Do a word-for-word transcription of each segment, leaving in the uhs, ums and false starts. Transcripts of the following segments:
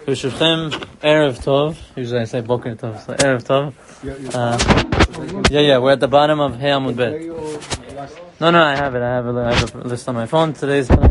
Bershutchem, Erev Tov. Usually I say Boker Tov, so Erev Tov. Uh, yeah, yeah, we're at the bottom of Hey Amud Bet. No, no, I have it. I have it. I have a list on my phone. Today's David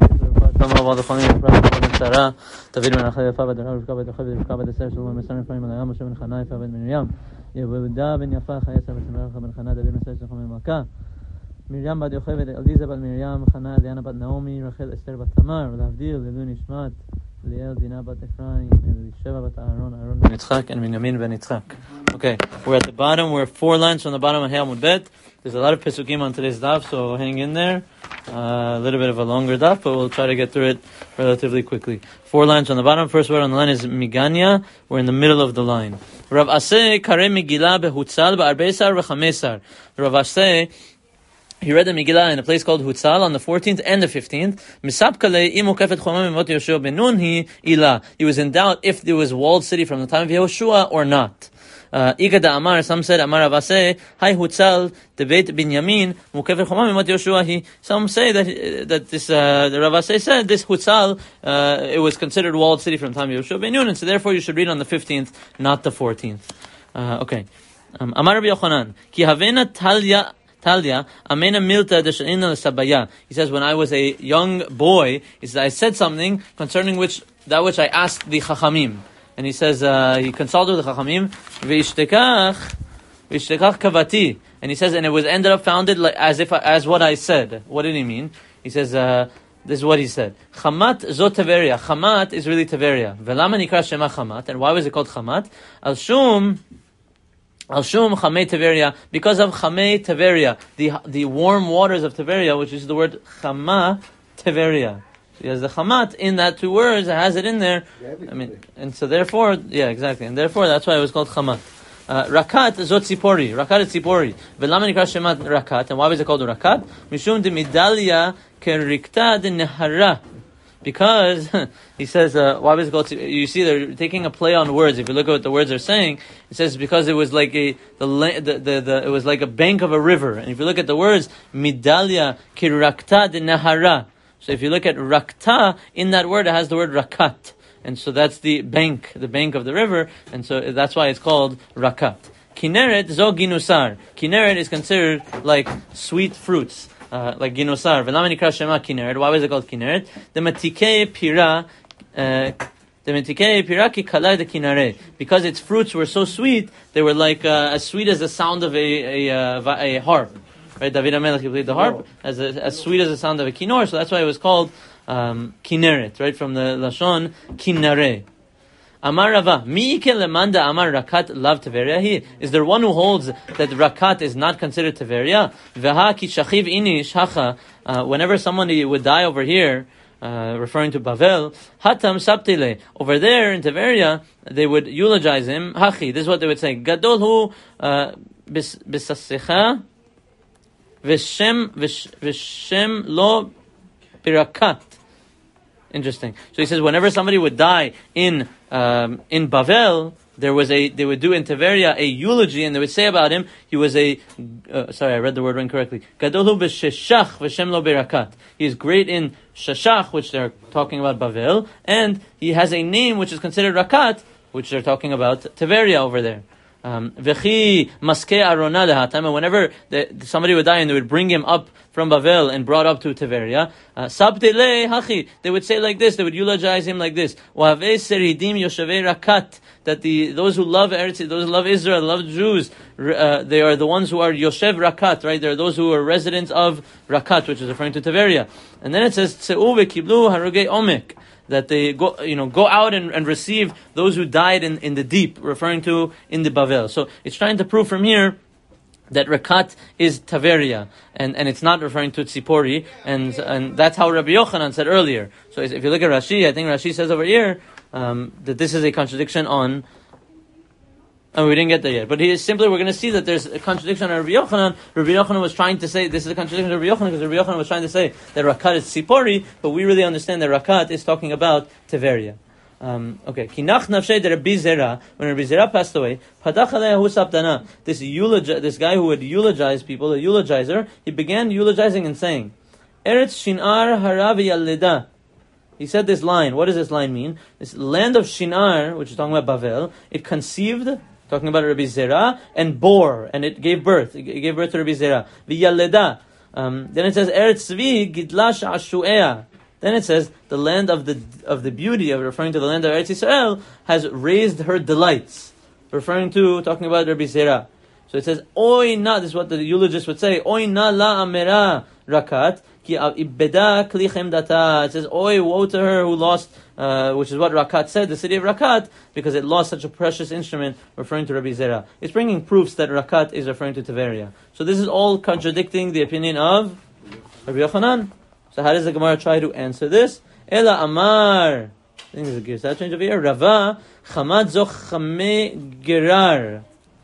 ben Achai Yafa Badar Rivka Badar Chavi Rivka Badar Ser Shalom Mesar Efraim Alayam Moshe ben Chana Yafa ben Miriam Yehuda ben Yafa Chayesa ben ben Chana David Mesar Shalom Malka Miriam bad Yocheved Eliza bad Miriam Chana Eliana bad Naomi Rachel Esther bad Tamar Lavdil Lelu Nishmat Liel Dina bat Ephraim Elisheva bat Aaron Aaron ben Yitzchak and Binyamin ben Yitzchak. Okay, we're at the bottom. We're four lines from the bottom of Hey Amud Bet. There's a lot of Pesukim on today's daf, so hang in there. Uh, a little bit of a longer daf, but we'll try to get through it relatively quickly. Four lines on the bottom. First word on the line is Miganya. We're in the middle of the line. Rav Aseh kare Megillah behutzal ba'arbesar v'chamesar. Rav Aseh, he read the Megillah in a place called Hutzal on the fourteenth and the fifteenth. He was in doubt if there was walled city from the time of Yehoshua or not. Uh, Igada Amar, some said Amar Avaseh, Hai Hutzal, the Beit Binyamin, Mukefet Chomam Mimot Yoshua. Some say that that this uh, the Rav Aseh said this Hutzal, uh, it was considered walled city from the time of Yehoshua ben Nun, and so therefore you should read on the fifteenth, not the fourteenth. Uh, okay. Um, Amar Rabbi Yochanan, Ki Havena Talya. Talia, Amena Milta Deshaina Sabaya. He says, when I was a young boy, he says, I said something concerning which that which I asked the Chachamim. And he says, uh, he consulted with the Chachamim, V'ishtekach, V'ishtekach Kavati. And he says, and it was ended up founded like, as if as what I said. What did he mean? He says, uh, this is what he said. Chamat zo Taveria. Chamat is really Taveria. Velama nikra shema Chamat. And why was it called Chamat? Al Shum Al Shum Chamei Taveria, because of Chamei Taveria, the the warm waters of Taveria, which is the word Chama Taveria. He has the Chamat in that two words, it has it in there. I mean, and so therefore, yeah, exactly, and therefore that's why it was called Chamat. Uh, Rakat Zot Tzipori, Rakat is Tzipori. Velama nikra Shema Rakat, and why was it called Rakat? Mishum de Midalia Kerikta de Nehara. Because, he says, uh, why was it called, you see they're taking a play on words. If you look at what the words are saying, it says because it was like a, the, the, the, the it was like a bank of a river. And if you look at the words, Midalia kirakta de nahara. So if you look at rakta, in that word it has the word rakat. And so that's the bank, the bank of the river. And so that's why it's called rakat. Kineret zo ginusar. Kineret is considered like sweet fruits. Uh, like Ginosar, Velama nikra Shema Kineret. Why was it called Kineret? The Matikei Pira, the Matikei Pira ki kalai the Kineret. Because its fruits were so sweet, they were like uh, as sweet as the sound of a a, uh, a harp. Right? David HaMelech, he played the harp, as a, as sweet as the sound of a kinor. So that's why it was called um, Kineret, right? From the Lashon Kinare. Amar Rava, Mi'ike lemanda Amar Rakat lav Taveria hi. Is there one who holds that Rakat is not considered Taveria? Veha ki shachiv inish hacha. Whenever somebody would die over here, uh, referring to Bavel, hatam sabtile. Over there in Taveria, they would eulogize him. Hachi. This is what they would say. Gadol hu bisasecha v'shem v'shem lo pirakat. Interesting. So he says, whenever somebody would die in um, in Bavel, there was a they would do in Taveria a eulogy, and they would say about him, he was a uh, sorry, I read the word incorrectly. Gadolu b'sheshach v'shem lo berakat. He is great in Sheshach, which they're talking about Bavel, and he has a name which is considered Rakat, which they're talking about Taveria over there. V'chi maskei arona lehatam. And whenever the, somebody would die and they would bring him up from Bavel and brought up to Taveria, sabtele hachi, they would say like this, they would eulogize him like this: Ohavei seridim yoshavei rakat. That the those who love Eretz, those who love Israel, love Jews, uh, they are the ones who are Yoshev Rakat, right? They are those who are residents of Rakat, which is referring to Taveria. And then it says Tseu v'kiblu harugei omek, that they go, you know, go out and, and receive those who died in, in the deep, referring to in the Bavel. So it's trying to prove from here that Rakat is Taveria, and, and it's not referring to Tzipori, and and that's how Rabbi Yochanan said earlier. So if you look at Rashi, I think Rashi says over here um, that this is a contradiction on. And we didn't get there yet. But he is simply, we're going to see that there's a contradiction on Rabbi Yochanan. Rabbi Yochanan was trying to say, this is a contradiction of Rabbi Yochanan, because Rabbi Yochanan was trying to say that Rakat is Tzipori, but we really understand that Rakat is talking about Taveria. Um, okay. Kinach nafshei de Rabbi Zera, when Rabbi Zera passed away, padach alei hu saptana, this eulogi- this guy who would eulogize people, a eulogizer, he began eulogizing and saying, Eretz Shinar Harav Yaleda, He said this line. What does this line mean? This land of Shinar, which is talking about Bavel, it conceived, talking about Rabbi Zera, and bore, and it gave birth. It gave birth to Rabbi Zera. V'yaleda. Um, then it says Eretz Tzvi Gidla Sha'ashu'ea. Then it says the land of the of the beauty, of referring to the land of Eretz Yisrael, has raised her delights, referring to talking about Rabbi Zera. So it says Oy na. This is what the eulogist would say. Oy na la amera rakat ki ibeda kli chemdata. It says Oy, woe to her who lost, uh, which is what Rakat said, the city of Rakat, because it lost such a precious instrument, referring to Rabbi Zera. It's bringing proofs that Rakat is referring to Tiberia. So this is all contradicting the opinion of Rabbi Yochanan. So how does the Gemara try to answer this? Ela Amar. I think there's a gear change over here. Rava Chamad zo chame gerar.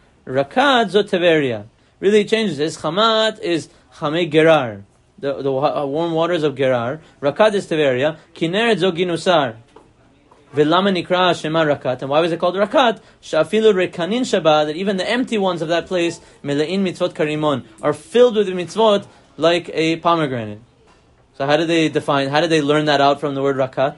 Rakat zo Tiberia. Really it changes. This Chamad is chame gerar, the, the warm waters of Gerar. Rakat is Tiberia. Kineret zo ginusar. Velama nikra shema Rakat. And why was it called Rakat? Shafilu rekanin shaba, that even the empty ones of that place, melein mitzvot karimon, are filled with mitzvot like a pomegranate. So how did they define, how did they learn that out from the word Rakat?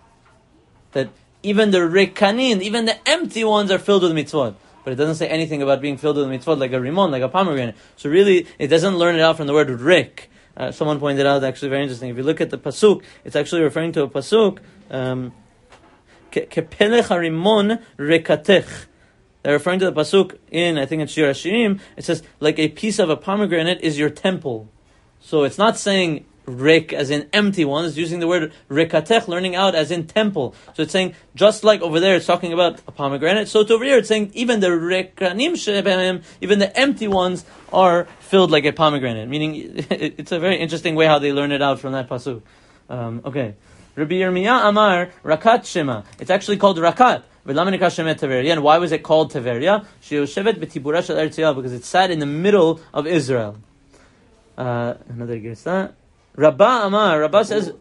That even the rekanin, even the empty ones are filled with mitzvot. But it doesn't say anything about being filled with mitzvot like a rimon, like a pomegranate. So really, it doesn't learn it out from the word rik. Uh, someone pointed out, actually very interesting. If you look at the pasuk, it's actually referring to a pasuk, um, kepelech harimon rekatech. They're referring to the pasuk in, I think it's Shir Hashirim. It says, like a piece of a pomegranate is your temple. So it's not saying rik as in empty one, it's using the word rekatech, learning out as in temple. So it's saying, just like over there it's talking about a pomegranate, so to over here it's saying even the rekanim shebehim, even the empty ones are filled like a pomegranate. Meaning, it's a very interesting way how they learn it out from that pasuk. Um, okay. Rabbi Yirmiyah Amar, Rakat Shema. It's actually called Rakat. And why was it called Tiberia? Because it sat in the middle of Israel. Uh, another Girsa. Rabbah Amar, Rabbah says,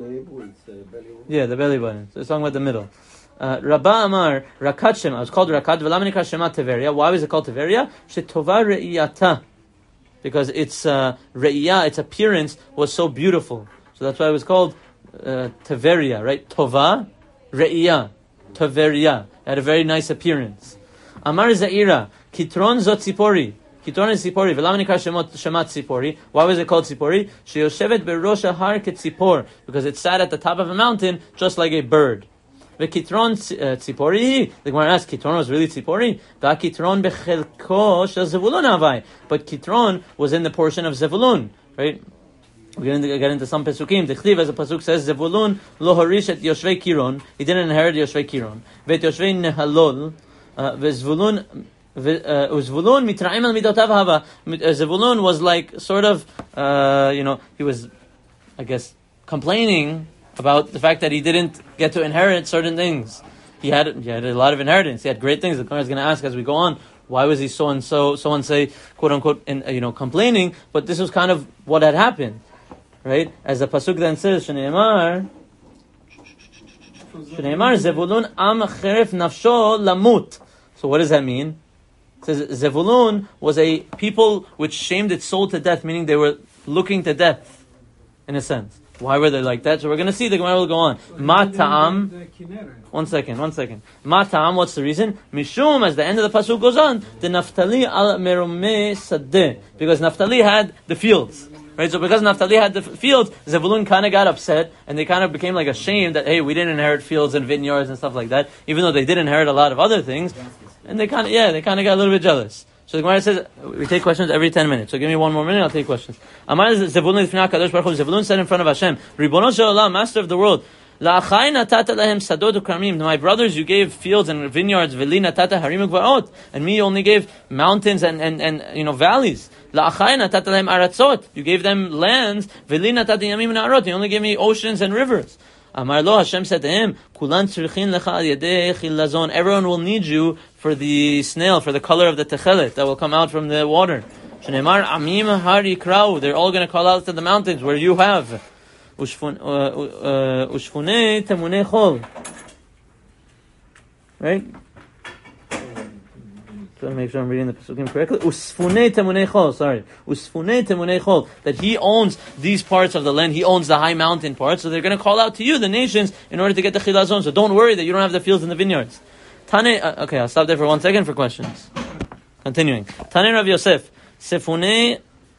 yeah, the belly button. So it's talking about the middle. Uh, Rabbah Amar, Rakat Shema. It was called Rakat. V'lamanika Shema Tiberia. Why was it called Tiberia? Shetova re'iyata. Because its uh, re'iyah, its appearance was so beautiful. So that's why it was called uh, Tiberia, right? Tova, re'iyah, Tiberia. It had a very nice appearance. Amar Zaira, Kitron Zot Tzipori. Kitron is Tzipori. V'lamanika Shema Tzipori. Why was it called Tzipori? Sheyoshevet berosha har ketzipor. Because it sat at the top of a mountain just like a bird. V'kitron Tzipori. The Gemara asks, Kitron was really Tzipori? V'kitron bechelko shel Zevulun havai. But Kitron was in the portion of Zevulun, right? We're going to get into some pesukim. The Chliv, as the pasuk says, Zevulun lo harish et Yoshvei Kiron. He didn't inherit Yoshvei Kiron. Vet Yoshvei Nehalol. V'Zevulun Zvulun mitra'im al midotav hava. Zevulun was like sort of, uh, you know, he was, I guess, complaining about the fact that he didn't get to inherit certain things. He had, he had a lot of inheritance. He had great things. The Gemara is going to ask as we go on, why was he so and so, so and say, quote unquote, in, you know, complaining? But this was kind of what had happened, right? As the pasuk then says, Shneimar, Shneimar Zevulun am cheref nafsho lamut. So what does that mean? It says Zevulun was a people which shamed its soul to death, meaning they were looking to death, in a sense. Why were they like that? So we're going to see, the Gemara will go on. Ma ta'am. One second, one second. Ma ta'am, what's the reason? Mishum, as the end of the pasuk goes on, the Naftali al merumeh sadeh. Because Naftali had the fields. Right, so because Naftali had the fields, Zevulun kind of got upset, and they kind of became like ashamed that, hey, we didn't inherit fields and vineyards and stuff like that, even though they did inherit a lot of other things. And they kind of, yeah, they kind of got a little bit jealous. So the Gemara says, we take questions every ten minutes. So give me one more minute, I'll take questions. Amar Zevulun Lifnei HaKadosh Baruch Hu, Zevulun said in front of Hashem, Ribono Shel Olam, Master of the world, La'achai natata lahem sadot u'kramim. My brothers, you gave fields and vineyards, v'li natata harim u'gvarot, and me, you only gave mountains and, and, and you know, valleys. La'achai natata lahem aratzot. You gave them lands, v'li natata yamim u'na'arot. You only gave me oceans and rivers. Amar lo, Hashem said to him, Kulan tzrichin lecha al yedei chilazon. Everyone will need you for the snail, for the color of the techelet that will come out from the water. Shneimar amim har yikrau. They're all going to call out to the mountains where you have. Ushfunei temunei chol. Right? to make sure I'm reading the Pesukim correctly. Usfune temunei chol, sorry. Usfune temunei chol. That he owns these parts of the land. He owns the high mountain parts. So they're going to call out to you, the nations, in order to get the chilazon. So don't worry that you don't have the fields and the vineyards. Tane, uh, okay, I'll stop there for one second for questions. Continuing. Tane Rav Yosef. Sefune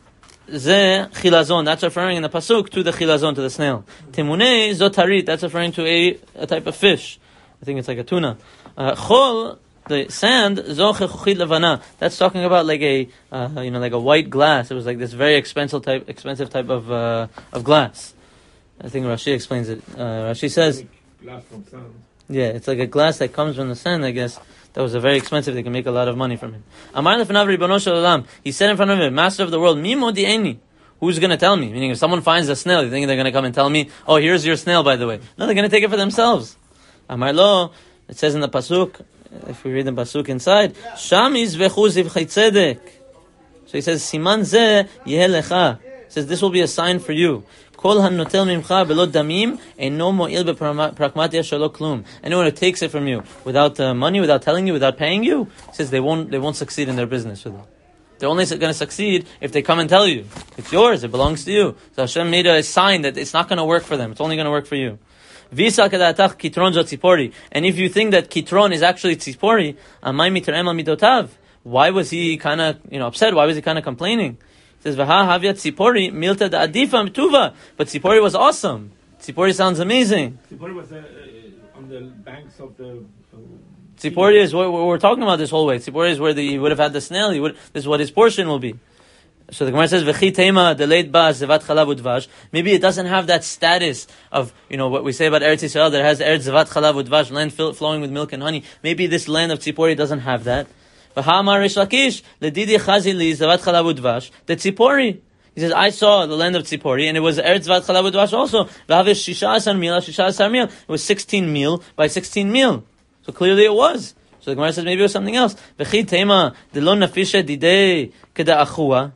ze chilazon. That's referring in the pasuk to the chilazon, to the snail. Temunei zotarit. That's referring to a, a type of fish. I think it's like a tuna. Uh, chol, the sand, zoche chuchit levana. That's talking about like a, uh, you know, like a white glass. It was like this very expensive type, expensive type of uh, of glass. I think Rashi explains it. Uh, Rashi says, glass from sand. Yeah, it's like a glass that comes from the sand. I guess that was a very expensive. They can make a lot of money from it. Amar lefanav ribono shel olam. He said in front of him, Master of the world, mi modi'eni. Who's going to tell me? Meaning, if someone finds a snail, you think they're going to come and tell me, oh, here's your snail, by the way. No, they're going to take it for themselves. Amar lo. It says in the pasuk, if we read the pasuk inside, Sham yizvechu zivchei tzedek. So he says, Siman zeh yeh lecha. He says, this will be a sign for you. Kol hanotel mimcha belo damim eino mo'il beprakmatia shelo klum. Anyone who takes it from you without uh, money, without telling you, without paying you, he says they won't they won't succeed in their business with it. They're only going to succeed if they come and tell you. It's yours, it belongs to you. So Hashem made a sign that it's not going to work for them. It's only going to work for you. Visa kedatach kitron zo tzipori. And if you think that kitron is actually tzipori, amay mitrem al midotav. Why was he kind of, you know, upset? Why was he kind of complaining? He says, "V'ha havya tzipori milta da adifa mituva." But tzipori was awesome. Tzipori sounds amazing. Tzipori was uh, uh, on the banks of the. Uh, tzipori is what we're talking about this whole way. Tzipori is where the, he would have had the snail. He would. This is what his portion will be. So the Gemara says, "V'chi tema delayed ba zevat chalav udvash." Maybe it doesn't have that status of, you know, what we say about Eretz Yisrael that has Eretz zevat chalav udvash, land flowing with milk and honey. Maybe this land of Tzipori doesn't have that. V'ha'amar Rish Lakish ledidi chazi li zevat chalav udvash. The Tzipori. He says, I saw the land of Tzipori, and it was Eretz zevat chalav udvash also. V'havish shisha asar mil, shisha asar mil. It was sixteen mil by sixteen mil. So clearly it was. So the Gemara says maybe it was something else. V'chi tema delon nafisha didei keda achua.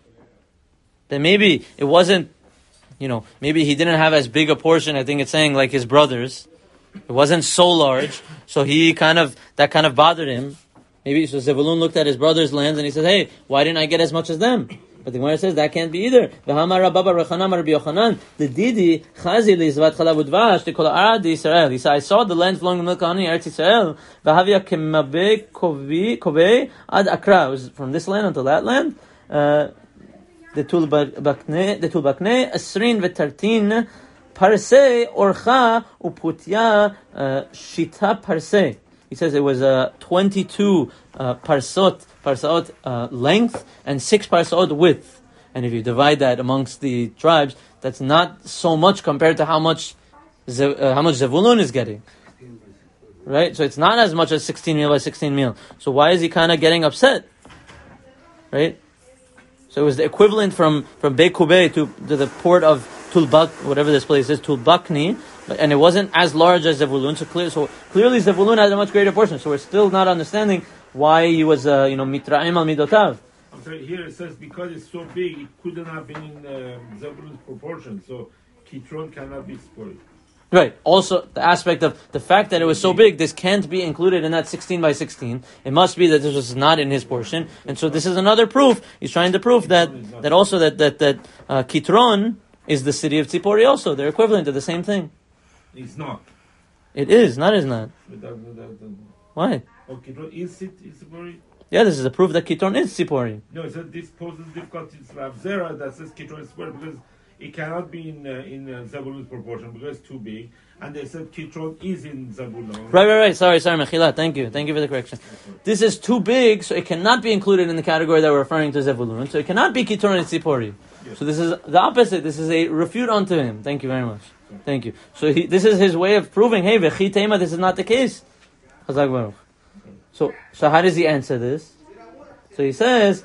Then maybe it wasn't, you know, maybe he didn't have as big a portion, I think it's saying, like his brothers. It wasn't so large, so he kind of, that kind of bothered him. Maybe, so Zevulun looked at his brother's lands and he said, hey, why didn't I get as much as them? But the Gemara says that can't be either. He said, I saw the land flowing with milk and honey, Eretz Yisrael. It was from this land until that land. Uh, The tulbakne, the tulbakne, asrin vetartin, parse orcha uputya shita parse. He says it was a uh, twenty-two uh, parsot, parsot uh, length and six parsot width. And if you divide that amongst the tribes, that's not so much compared to how much Ze, uh, how much Zevulun is getting. Right? So it's not as much as sixteen mil by sixteen mil. So why is he kind of getting upset? Right? So it was the equivalent from, from Beit Kubei to, to the port of Tulbak, whatever this place is, Tulbakni, and it wasn't as large as Zevulun. So, clear, so clearly Zevulun has a much greater portion. So we're still not understanding why he was, uh, you know, mitra'im al midotav. I'm sorry, here it says because it's so big, it couldn't have been in uh, Zevulun's proportion. So Kitron cannot be spoiled. Right. Also, the aspect of the fact that it was so big, this can't be included in that sixteen by sixteen. It must be that this was not in his portion. And so this is another proof. He's trying to prove that, that also that, that, that uh, Kitron is the city of Tzipori also. They're equivalent to the same thing. It's not. It is, not is not. Without, without, without. Why? Oh, Kitron is it Tzipori? Yeah, this is a proof that Kitron is Tzipori. No, it said this poses difficulty. It's Rav Zera that says Kitron is Tzipori because it cannot be in uh, in uh, Zebulun's proportion because it's too big. And they said Kitron is in Zebulun. Right, right, right. Sorry, sorry, Mechila. Thank you. Thank you for the correction. This is too big, so it cannot be included in the category that we're referring to Zebulun. So it cannot be Kitron and Tzipori. Yes. So this is the opposite. This is a refute unto him. Thank you very much. Thank you. So he, this is his way of proving, hey, Vechi Tema, this is not the case. Chazak Baruch. So, so how does he answer this? So he says,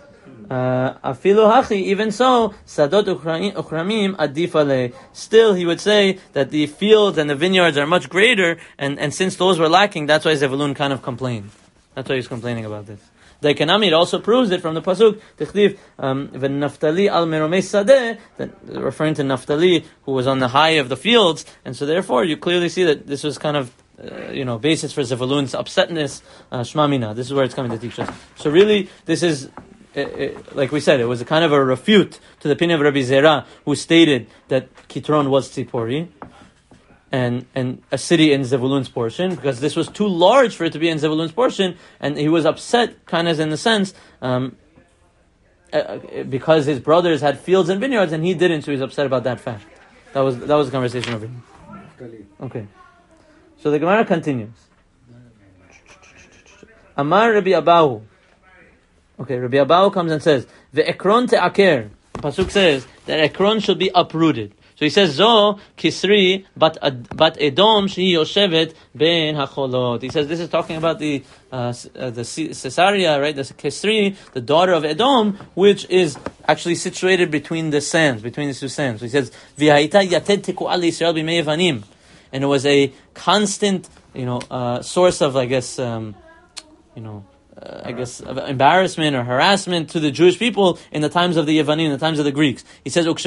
Afilu hachi, even so, sadot uchramim adifale. Still, he would say that the fields and the vineyards are much greater, and, and since those were lacking, that's why Zevulun kind of complained. That's why he's complaining about this. The Ekanami, it also proves it from the pasuk. Tichtiv v'Naftali al meromei sadeh, referring to Naftali, who was on the high of the fields, and so therefore you clearly see that this was kind of uh, you know, basis for Zevulun's upsetness. Uh, Shma Mina. This is where it's coming to teach us. So really, this is, uh, uh, like we said, it was a kind of a refute to the opinion of Rabbi Zera, who stated that Kitron was Tzipori, and and a city in Zevulun's portion, because this was too large for it to be in Zevulun's portion, and he was upset, kind of in the sense, um, uh, because his brothers had fields and vineyards, and he didn't, so he's upset about that fact. That was that was the conversation over here. Okay. So the Gemara continues. Amar Rabbi Abahu. Okay, Rabbi Abahu comes and says, the Ekron te'aker. Pasuk says that Ekron should be uprooted. So he says, Zo Kisri bat bat Edom shehi yoshevet ben hacholot. He says this is talking about the uh, uh, the Caesarea, right? The Kisri, the daughter of Edom, which is actually situated between the sands, between the two sands. So he says, V'haita yated teku'al Yisrael b'mei Yevanim, and it was a constant, you know, uh, source of, I guess, um, you know. Uh, I guess embarrassment or harassment to the Jewish people in the times of the Yevanim, in the times of the Greeks. He says, and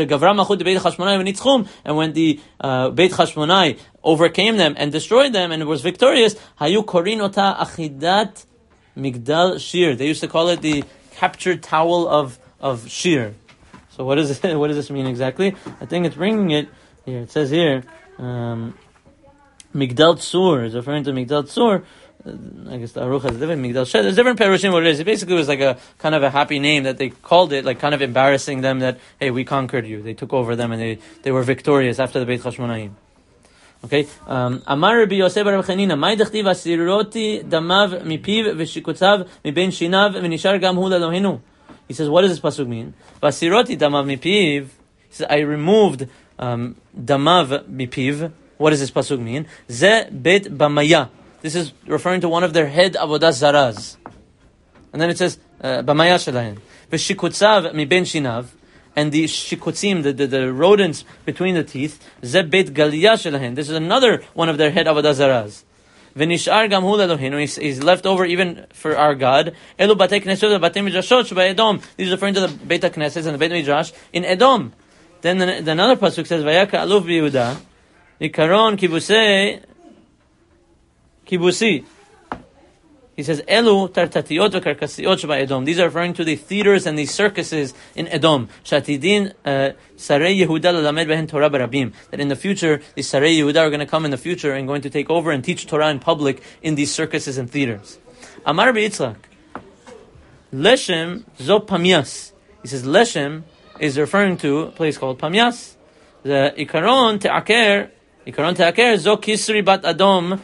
when the uh, Beit Chashmonai overcame them and destroyed them and was victorious, hayu korin ota achidat migdal shir. They used to call it the captured towel of of Shir. So what does it, what does this mean exactly? I think it's bringing it here. It says here, um, Migdal Tzur is referring to Migdal Tzur. I guess the Aruch has different Migdal Shed. There's different perushim what it is. It basically was like a kind of a happy name that they called it, like kind of embarrassing them that, hey, we conquered you. They took over them and they, they were victorious after the Beit Chashmonaim. Okay. Amar Rabbi Yosef bar Chanina, Mai dechtiv asiroti damav mipiv v'shikutzav miben shinav v'nishar gam hu lelohenu. He says, what does this pasuk mean? Vasiroti damav mipiv. He says, I removed um, damav mipiv. What does this pasuk mean? Ze bet bamaya. This is referring to one of their head avodah zaras. And then it says, b'maya shelahen. V'shikutzav mi ben shinav. And the shikutzim, the, the, the rodents between the teeth, ze beit galiyah shelahen. This is another one of their head avodah zaras. V'nishar gam hu lelohenu. He's left over even for our God. Elu batei knesot v'batei midrashot sheba Edom. These are referring to the Beit HaKnesses and the Beit Midrash in Edom. Then the, the another pasuk says, vayaka aluf b'Yehuda. Ikaron kibusei Kibusi. He says, Elu tartatiot v'karkasiot sheba Edom. These are referring to the theaters and the circuses in Edom. Shatidin sarei Yehuda lalamed behen Torah barabim. That in the future, the sarei Yehuda are going to come in the future and going to take over and teach Torah in public in these circuses and theaters. Amar B'Yitzchak. Leshem zo Pamias. He says, Leshem is referring to a place called Pamias. The Ikaron te'aker, Ikaron te'aker zo Kisri bat Adom,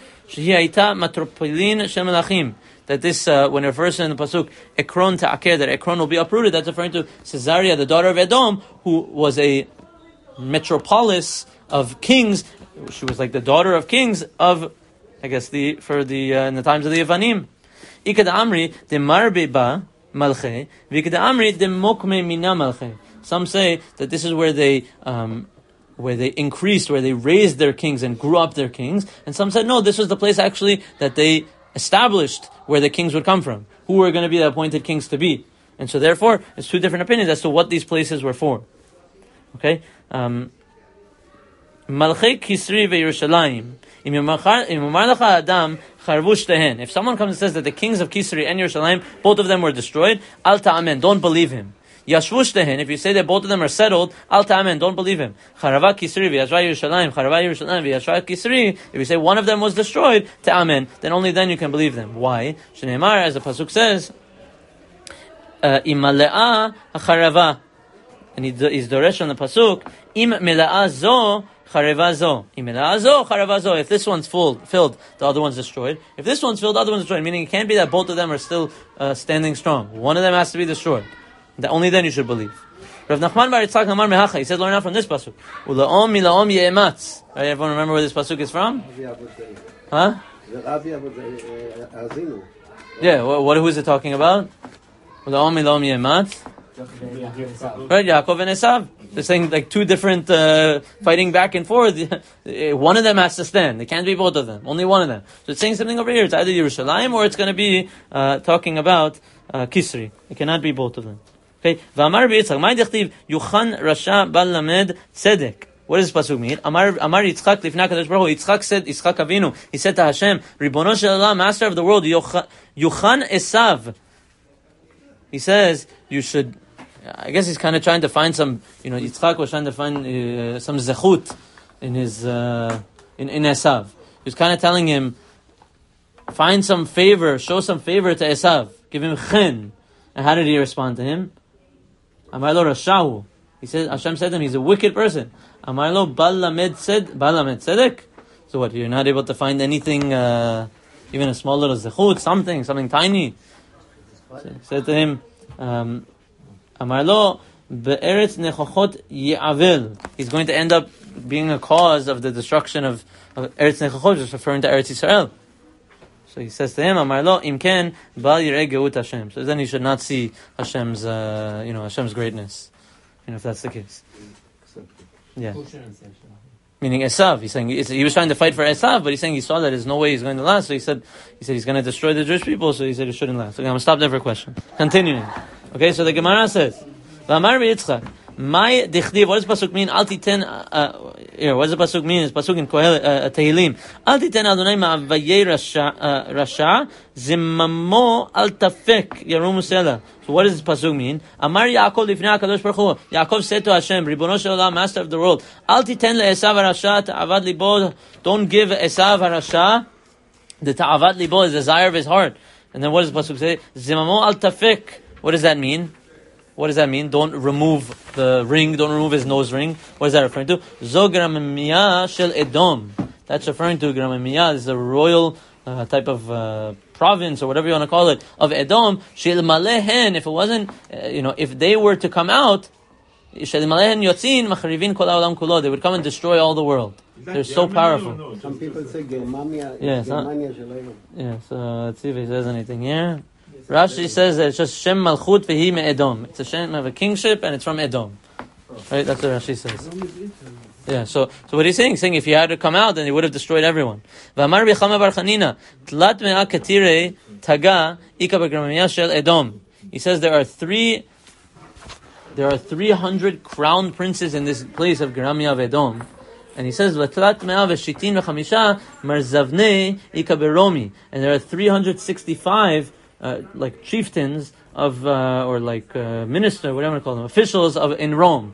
that this, uh, when it refers in the pasuk, Ekron ta'aker, that Ekron will be uprooted, that's referring to Caesarea, the daughter of Edom, who was a metropolis of kings. She was like the daughter of kings of, I guess, the for the uh, in the times of the Yevanim. Ikad Amri de marbe ba malche, vikad Amri de mokme mina malche. Some say that this is where they. Um, where they increased, where they raised their kings and grew up their kings. And some said, no, this was the place actually that they established where the kings would come from, who were going to be the appointed kings to be. And so therefore, it's two different opinions as to what these places were for. Okay? Um, Malchei Kisri veYerushalayim. If someone comes and says that the kings of Kisri and Yerushalayim, both of them were destroyed, al ta'amen, don't believe him. Yashvush if you say that both of them are settled, al ta'amen, don't believe him. Charava Kisri v'yashva Yerushalayim, Charava Yerushalayim v'yashva Kisri. If you say one of them was destroyed, ta'amen, then only then you can believe them. Why? Shneimar, as the pasuk says, Imale'a hacharava, and he's doresh on the pasuk, Im mele'a zo chareva zo. Im mele'a zo chareva zo. If this one's full, filled, the other one's destroyed. If this one's filled, the other one's destroyed. Meaning it can't be that both of them are still uh, standing strong. One of them has to be destroyed. That only then you should believe. Rav Nachman bar Yitzchak Amar Mehacha. He said, learn out from this pasuk. Ulaom milaom ye'ematz. Right, everyone remember where this pasuk is from? Huh? Yeah. What, what? Who is it talking about? Ulaom milaom ye'ematz. Right, Yaakov and Esav. They're saying like two different uh, fighting back and forth. One of them has to stand. It can't be both of them. Only one of them. So it's saying something over here. It's either Yerushalayim or it's going to be uh, talking about uh, Kisri. It cannot be both of them. Okay. V'amar b'Yitzchak, ma'ay dechtiv yuchan rasha bal lamed tzedek. What does this pasuk mean? Amar Amar Yitzchak lifnei HaKadosh Baruch Hu. Yitzchak said, Yitzchak Avinu, he said to Hashem, Ribono shel Olam, Master of the world, Yuchan Esav. He says, you should, I guess he's kind of trying to find some, you know, Yitzchak was trying to find uh, some zechut in his, uh, in, in Esav. He was kind of telling him, find some favor, show some favor to Esav. Give him chen. And how did he respond to him? Amar lo rashahu. He said, Hashem said to him, he's a wicked person. Amar lo bal lamed sed, bal lamed tzedek. So what, you're not able to find anything, uh, even a small little zechut, something, something tiny. So he said to him, um, Amar lo be'eretz nechochot yi'avil. He's going to end up being a cause of the destruction of, of Eretz Nechochot, just referring to Eretz Yisrael. So he says to him, Amar lo imken bal yirei geut Hashem. So then he should not see Hashem's, uh, you know, Hashem's greatness. You know, if that's the case. Yeah. Meaning Esav. He's saying he was trying to fight for Esav, but he's saying he saw that there's no way he's going to last. So he said, he said he's going to destroy the Jewish people. So he said he shouldn't last. Okay, I'm going to stop there for a question. Continuing. Okay, so the Gemara says, V'amar Yitzchak. My dichdiv, what does pasuk mean? Al titen, uh, here, what does the pasuk mean? It's pasuk in Kohel, uh, Tehillim. Al titen Adonai ma'avayei rasha, zimmamo al tafek, yarum usela. So what does this pasuk mean? Amar Yaakov lifnei HaKadosh Baruch Hu. Yaakov said to Hashem, Ribono shel Olam, Master of the world, Al titen le'esav harasha ta'avad libo. Don't give Esav harasha the ta'avad libo, the desire of his heart. And then what does the pasuk say? Zimmamo al tafek. What does that mean? What does that mean? Don't remove the ring. Don't remove his nose ring. What is that referring to? Zo Gramamiyah shel Edom. That's referring to Gramamiyah. This is a royal uh, type of uh, province or whatever you want to call it of Edom. Shel Malehen. If it wasn't, uh, you know, if they were to come out, Shel Malehen Yotzin Macharivin Kol Haolam Kulo. They would come and destroy all the world. They're so powerful. No? Some people say Germania. Yes. Germania shel Edom. Yeah. So let's see if he says anything here. Rashi says that it's just Shem Malchut Vehi Me'edom. It's a Shem of a kingship and it's from Edom. Right? That's what Rashi says. Yeah, so so what he's saying, he's saying if he had to come out, then he would have destroyed everyone. V'amar B'chama bar Chanina, Tlat Me'a Katire Taga Ika B'Gramamiyah Shel Edom. He says there are three there are three hundred crown princes in this place of Gramamiyah of Edom. And he says, V'tlat Me'a V'shitin V'chamisha Marzavnei Ika B'Romi. And there are three hundred sixty-five Uh, like chieftains of, uh, or like uh, minister, whatever you call them, officials of in Rome.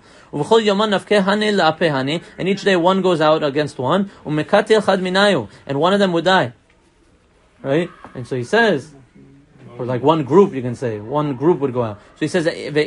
And each day one goes out against one, and one of them would die. Right? And so he says, or like one group, you can say, one group would go out. So he says,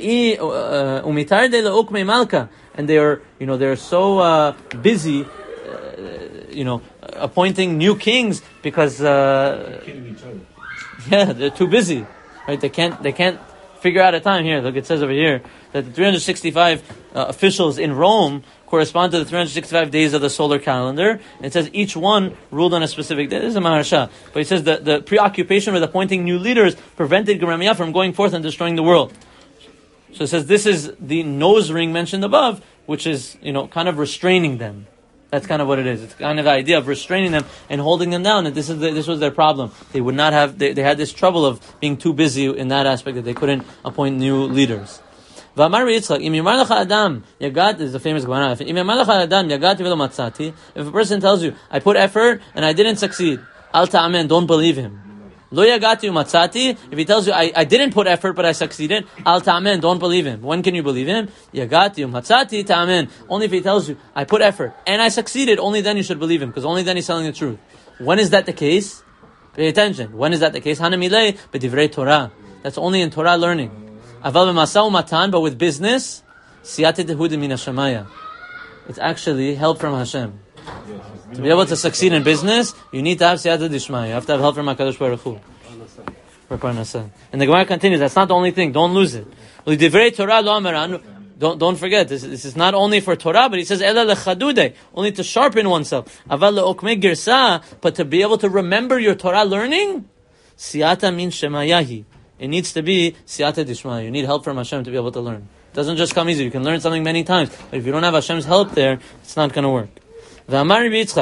and they are, you know, they're so uh, busy, uh, you know, appointing new kings because. Uh, Yeah, they're too busy, right? They can't, they can't figure out a time. Here, look, it says over here that the three hundred sixty-five uh, officials in Rome correspond to the three hundred sixty-five days of the solar calendar. And it says each one ruled on a specific day. This is a Maharsha. But he says that the preoccupation with appointing new leaders prevented Gramamiyah from going forth and destroying the world. So it says this is the nose ring mentioned above, which is, you know, kind of restraining them. That's kind of what it is. It's kind of the idea of restraining them and holding them down. And this is the, this was their problem. They would not have. They, they had this trouble of being too busy in that aspect that they couldn't appoint new leaders. V'amar Yitzchak, im yimar lecha adam yagat is the famous Gemara. If im yimar lecha adam yagati v'lo matzati, if a person tells you, I put effort and I didn't succeed, al ta'amen, don't believe him. Lo yagati u'matzati, if he tells you, I, I didn't put effort but I succeeded, al ta'amen, don't believe him. When can you believe him? Yagati u'matzati ta'amen. Only if he tells you, I put effort and I succeeded, only then you should believe him, because only then he's telling the truth. When is that the case? Pay attention. When is that the case? Hanamilei b'divrei Torah. That's only in Torah learning. Aval b'masa u'matan, but with business, siyate dehudim min hashamaya. It's actually help from Hashem. To be able to succeed in business, you need to have siyata dishmaya. You have to have help from HaKadosh Baruch Hu. For parnasa. And the Gemara continues, that's not the only thing, don't lose it. Don't, don't forget, this, this is not only for Torah, but he says, Ela lechadude, only to sharpen oneself. Aval le'okmei girsa, but to be able to remember your Torah learning, siyata min shemayahi. It needs to be siyata dishmaya. You need help from Hashem to be able to learn. It doesn't just come easy. You can learn something many times, but if you don't have Hashem's help there, it's not going to work. If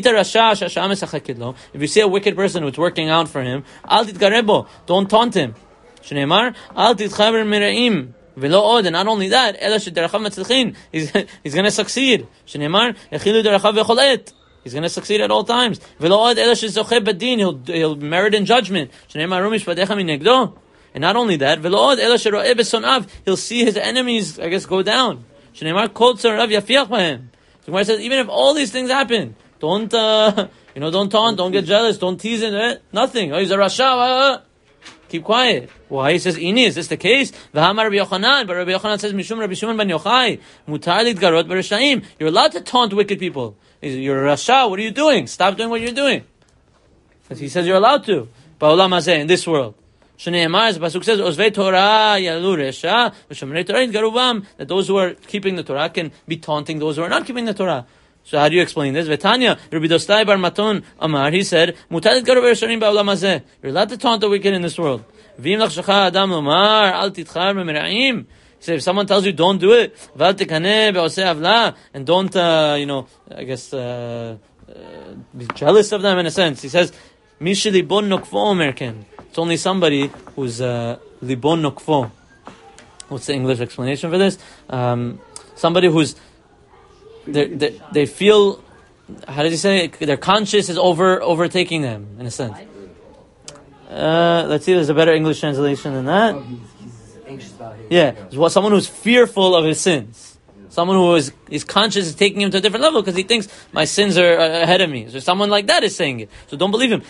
you see a wicked person who's working out for him, don't taunt him. V'lo od, and not only that, ela shederacham matzilchin, he's he's going to succeed. Shneimar echilu derachav v'chol et. He's going to succeed at all times. V'lo od ela shezocheh badin, he'll he'll merit in judgment. Shneimar ru mishpatecha minegdo. And not only that, v'lo od ela shero'eh besonav, he'll see his enemies, I guess, go down. Shneimar kol tzarav yafiach b'hem. So Gemara says, even if all these things happen, don't uh, you know, don't taunt, don't get jealous, don't tease it, eh? Nothing. Oh, he's a rasha. Uh, keep quiet. Why? He says, Ini, is this the case? V'hamar Rabbi Yochanan, but Rabbi Yochanan says, Mishum Rabbi Shimon ben Yochai, mutar lidgarot b'reshaim. You're allowed to taunt wicked people. He says, you're a rasha. What are you doing? Stop doing what you're doing. He says you're allowed to. Ba'olam hazeh, in this world. Shneimar, the pasuk says, Ozvei Torah yalu resha, v'shomrei Torah yidgaru bam, that those who are keeping the Torah can be taunting those who are not keeping the Torah. So how do you explain this? Vetanya, Rabbi Dostai bar Maton Amar, he said, Mutar yidgaru b'resharim ba'olam hazeh. You're allowed to taunt the wicked in this world. V'im lachshacha adam lomar, al titchar me'mera'im. He said, if someone tells you don't do it, v'al tekaneh be'oseh avla, and don't, uh, you know, I guess, uh, uh, be jealous of them in a sense. He says, Mishi libon nokvo American. It's only somebody who's uh, libon nokvo. What's the English explanation for this? Um, somebody who's they, they they feel, how did he say it? Their conscience is over overtaking them in a sense. Uh, let's see. There's a better English translation than that. Oh, he's, he's anxious about it. Yeah, well, someone who's fearful of his sins. Someone who is his conscience is taking him to a different level because he thinks my sins are uh, ahead of me. So someone like that is saying it. So don't believe him.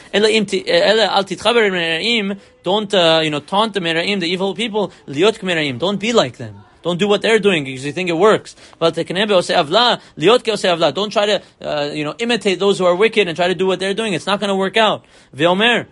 Don't uh, you know taunt the mera'im, the evil people. Liot k'mera'im. Don't be like them. Don't do what they're doing because you think it works. Don't try to uh, you know imitate those who are wicked and try to do what they're doing. It's not going to work out. Ve'omer.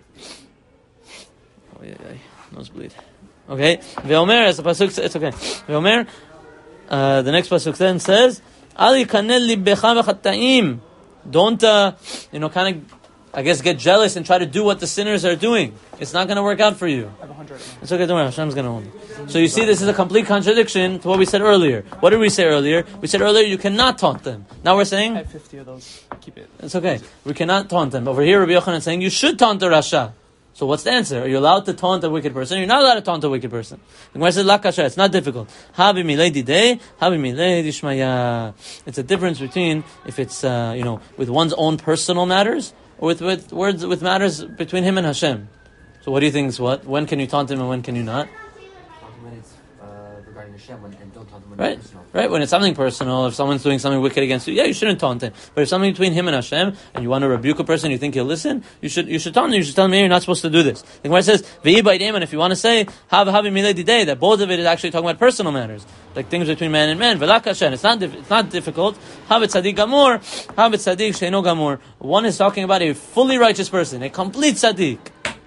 Nosebleed. Okay. Ve'omer, as the pasuk says, it's okay. Ve'omer. Uh, the next pasuk then says, Ali kanel libecha v'chataim. Don't, uh, you know, kind of, I guess, get jealous and try to do what the sinners are doing. It's not going to work out for you. It's okay, don't worry, Hashem's going to hold you. So you see, this is a complete contradiction to what we said earlier. What did we say earlier? We said earlier you cannot taunt them. Now we're saying, I have fifty of those. Keep it. It's okay. We cannot taunt them. Over here, Rabbi Yochanan is saying you should taunt the Rasha. So what's the answer? Are you allowed to taunt a wicked person? You're not allowed to taunt a wicked person. The Gemara says, "Lakasha." It's not difficult. Habi milei didei, habi milei dishmaya. It's a difference between if it's uh, you know with one's own personal matters or with with words with matters between him and Hashem. So what do you think is what? When can you taunt him and when can you not? When it's uh, regarding Hashem, and don't taunt him when Right, it's personal. right. When it's something personal, if someone's doing something wicked against you, yeah, you shouldn't taunt him. But if something between him and Hashem, and you want to rebuke a person, you think he'll listen, you should you should taunt him. You should tell him, hey, you're not supposed to do this. The Gemara says, "Ve'i b'idem," and if you want to say, "Hav havi milei didei," that both of it is actually talking about personal matters, like things between man and man. V'lakashen. It's not it's not difficult. Hav et tzaddik gamur, hav et tzaddik sheino gamur. One is talking about a fully righteous person, a complete tzaddik.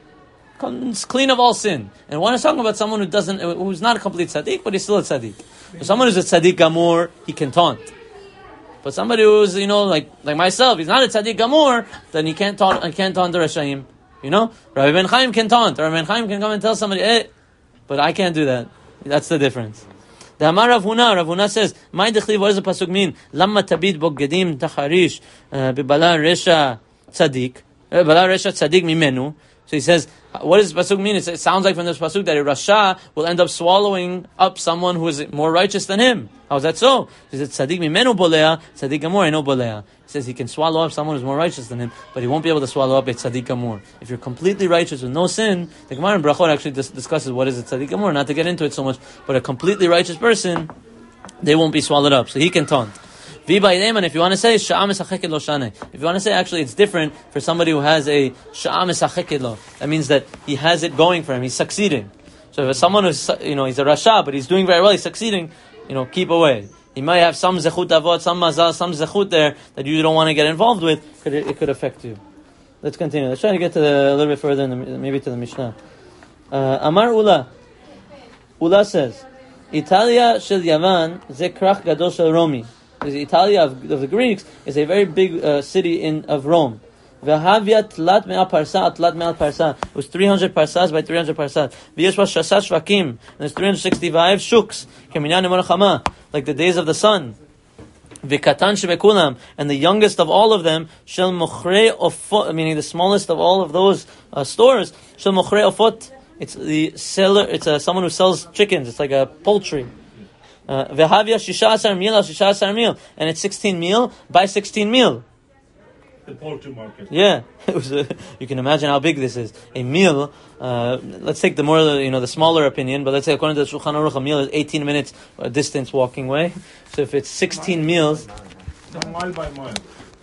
It's clean of all sin. And one is talking about someone who doesn't, who's not a complete tzaddik, but he's still a tzaddik. So someone who's a tzaddik gamur, he can taunt. But somebody who's, you know, like like myself, he's not a tzaddik gamur, then he can't taunt, I can't taunt the Rashaim. You know? Rabbi Ben Chaim can taunt. Rabbi Ben Chaim can come and tell somebody, eh, but I can't do that. That's the difference. The Amar Rav Huna, Rav Huna says, "My dechliv, what does the pasuk mean? Lama tabid boggedim tacharish bibala resha tzaddik, bibala resha tzaddik mimenu." So he says, what does pasuk mean? It sounds like from this pasuk that a rasha will end up swallowing up someone who is more righteous than him. How is that so? He says, tzaddik mimenu bolea, tzaddik gamor eno bolea. He says he can swallow up someone who's more righteous than him, but he won't be able to swallow up a tzaddik gamor. If you're completely righteous with no sin, the Gemara in Brachot actually dis- discusses what is a tzaddik gamor, not to get into it so much, but a completely righteous person, they won't be swallowed up, so he can taunt. And if you want to say sha'am esacheket lo shane, if you want to say actually it's different for somebody who has a sha'am esacheket lo, that means that he has it going for him, he's succeeding. So if someone who's, you know, he's a rasha, but he's doing very well, he's succeeding, you know, keep away. He might have some zechut avot, some mazal, some zechut there that you don't want to get involved with. Could it, it could affect you. Let's continue. Let's try to get to the, a little bit further, in the, maybe to the Mishnah. Uh, Amar Ula. Ula says, Italia shel Yavan ze krach gadol shel Romi. The Italia of, of the Greeks is a very big uh, city in of Rome. V'havya tlat me'al parsa, tlat me'al parsa. It was three hundred parsas by three hundred parsas. V'yesh was shasat shvakim. And there's three hundred sixty-five shuks. Keminyan emonachama. Like the days of the sun. V'katan shebekulam. And the youngest of all of them, shel mochrei ofot, meaning the smallest of all of those uh, stores, shel mochrei ofot, It's the seller. It's a, someone who sells chickens. It's like a poultry. Vehavia shisha asar mil al shisha asar mil, and it's sixteen mil by sixteen mil. The poultry market. Yeah, it was. A, you can imagine how big this is. A meal. Uh, let's take the more, you know, the smaller opinion. But let's say according to the Shulchan Aruch, a meal is eighteen minutes uh, distance walking way. So if it's sixteen meals, No, mile by mile.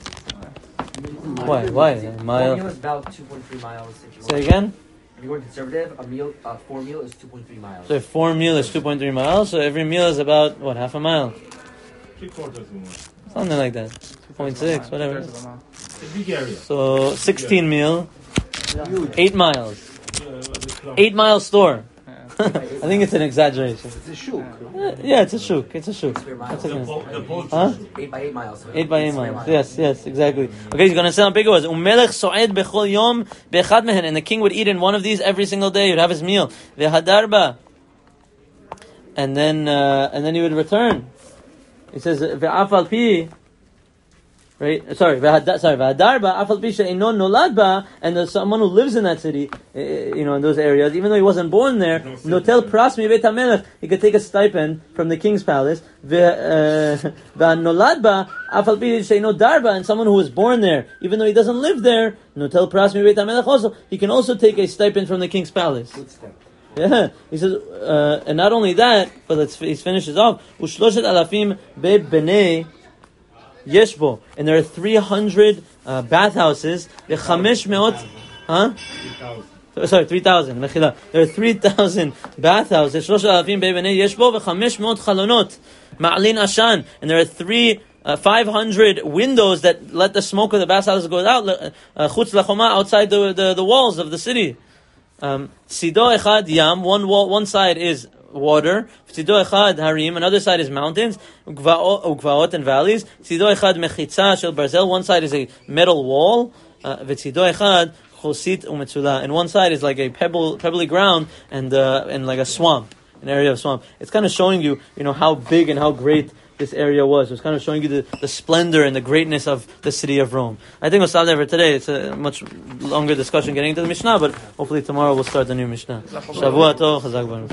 why? Why? A One mile. meal is about two point three miles. If you Say want. again. If you're going conservative, a meal, uh, four meal is two point three miles. So if four meal is two point three miles, so every meal is about what, half a mile, Three quarters of a mile. something like that. two point six, whatever. It's a big area. So sixteen meal, Huge. eight miles, Yeah, the club. eight mile store. I think it's an exaggeration. It's a shuk. Uh, yeah, it's a shuk. It's a shuk. Square That's miles. The, okay. po- the poultry. Huh? Eight by eight miles. So Eight by eight square miles. Yes, yes, exactly. Okay, he's gonna say on bigger words. Umelech so'ed bechol yom be'echad mehen, and the king would eat in one of these every single day. He'd have his meal. Ve'hadarba, and then uh, and then he would return. He says ve'af al pi. Right, sorry, v'hada- sorry, v'hadarba afal pi she'eino nolad ba, and there's someone who lives in that city, uh, you know, in those areas, even though he wasn't born there. Notel prasmi beit hamelech, he could take a stipend from the king's palace. V'nolad ba afal pi she'eino darba, and someone who was born there, even though he doesn't live there, notel prasmi beit hamelech also, he can also take a stipend from the king's palace. Good step. Yeah, he says, uh, and not only that, but let's he finishes off. Ushloshet alafim be bnei Yeshbo, and there are three hundred uh, bathhouses. The chamesh meot, huh? three thousand. Sorry, three thousand. Mechila. There are three thousand bathhouses. Shlosh alafim be'benei Yeshbo v'chamesh meot chalonot ma'alin ashan, and there are three. Uh, five hundred windows that let the smoke of the bathhouses go out. Chutz lachoma, outside the, the the walls of the city. Um, Sido echad yam. One wall, one side is water. Sido echad harim. Another side is mountains. Ugvaot and valleys. Sido echad mechitza shel barzel. One side is a metal wall. V'sido echad chosit umetzula. And one side is like a pebble, pebbly ground and uh, and like a swamp, an area of swamp. It's kind of showing you, you know, how big and how great this area was. It was kind of showing you the, the splendor and the greatness of the city of Rome. I think we'll stop there for today. It's a much longer discussion getting into the Mishnah, but hopefully tomorrow we'll start the new Mishnah. Shavua tov, chazak baruch.